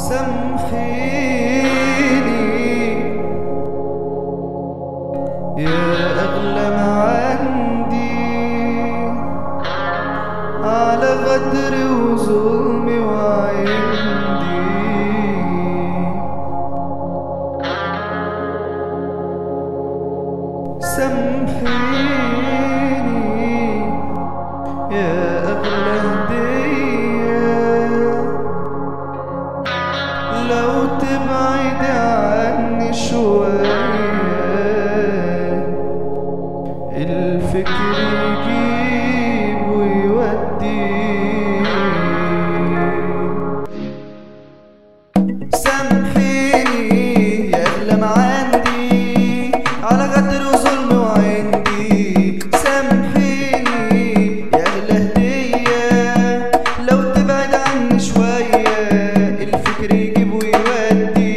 سامحيني يا أغلى ما عندي على غدري وظلمي وعندي. سامحيني يا أغلى هدية لو تبعد عني شوية الفكر يجيب ويودي. سامحيني يا أغلى ما عندي على غدر وظلم وعندي. سامحيني يا أغلى هدية لو تبعد عني شوية الفكر يجيب ويودي.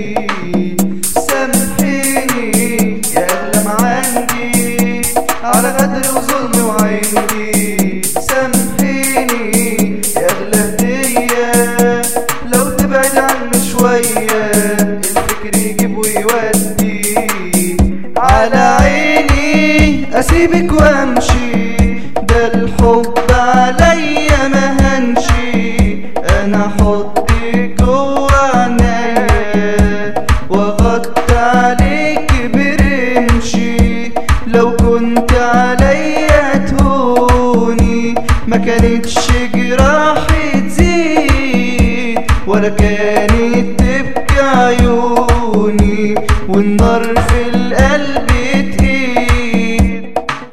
سامحيني يا أغلى ما عندي على غدر وظلم وعندي. سامحيني يا أغلى هدية لو تبعد عني شوية الفكر يجيب ويودي. على عيني أسيبك وأمشي ده الحب عليا ما هنشي. أنا أحطك جوا عنايا وأغطي عليك برمشي. لو كنت عليا تهوني ما كانتش جراحي تزيد ولا كانت تبكي عيوني والنار في القلب تقيل.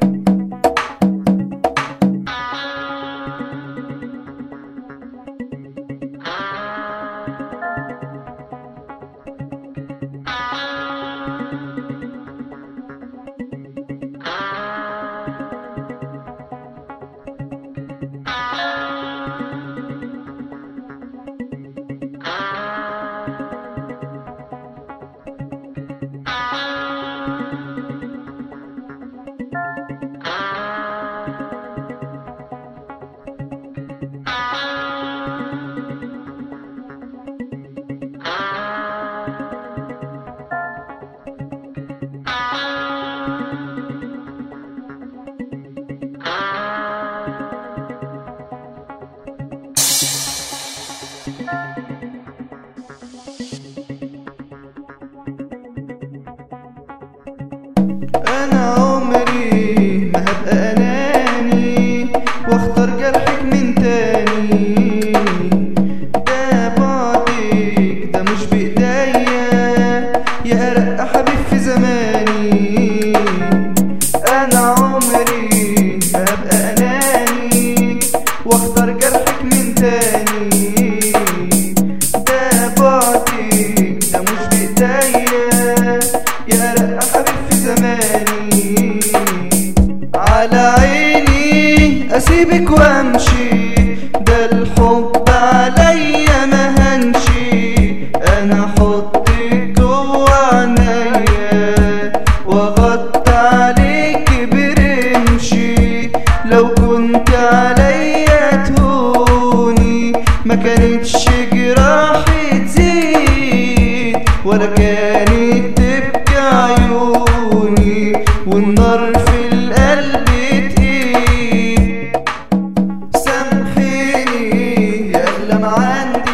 أنا عمري ما هبقى أناني واختار جرحك من تاني. ده بعدك ده مش بإيديا يا أرق حبيب في زماني. أنا عمري ما هبقى أناني واختار جرحك من تاني. ده بعدك ده مش بإيديا يا أرق حبيب في زماني. على عيني أسيبك وأمشي ده الحب عليا ما هنشي. أنا أحطك جوا عنايا وأغطي عليك برمشي. لو كنت عليا تهوني ما كانتش جراحي تزيد ولا كانت تبكي عيوني والنار في القلب تقيل. سامحيني يا أغلى ما عندي